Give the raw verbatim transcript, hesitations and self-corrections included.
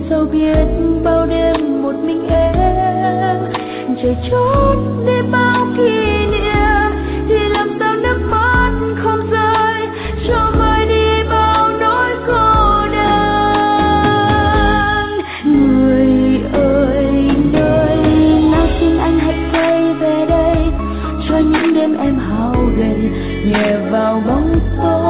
Dẫu biết bao đêm một mình em chạy trốn đi bao kỷ niệm, thì làm sao nước mắt không rơi cho vơi đi bao nỗi cô đơn. Người ơi nơi nào xin anh hãy quay về đây, cho những đêm em hao gầy nhẹ vào bóng tối.